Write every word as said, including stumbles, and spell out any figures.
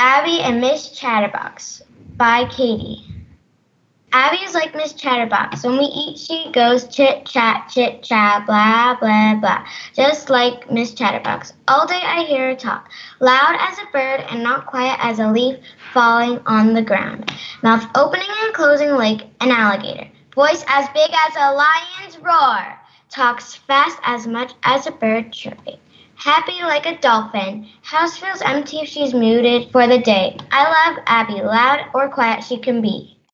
Abby and Miss Chatterbox by Katie. Abby is like Miss Chatterbox. When we eat, she goes chit-chat, chit-chat, blah, blah, blah, just like Miss Chatterbox. All day I hear her talk, loud as a bird and not quiet as a leaf falling on the ground. Mouth opening and closing like an alligator. Voice as big as a lion's roar. Talks fast as much as a bird chirping. Happy like a dolphin. House feels empty if she's muted for the day. I love Abby. Loud or quiet she can be.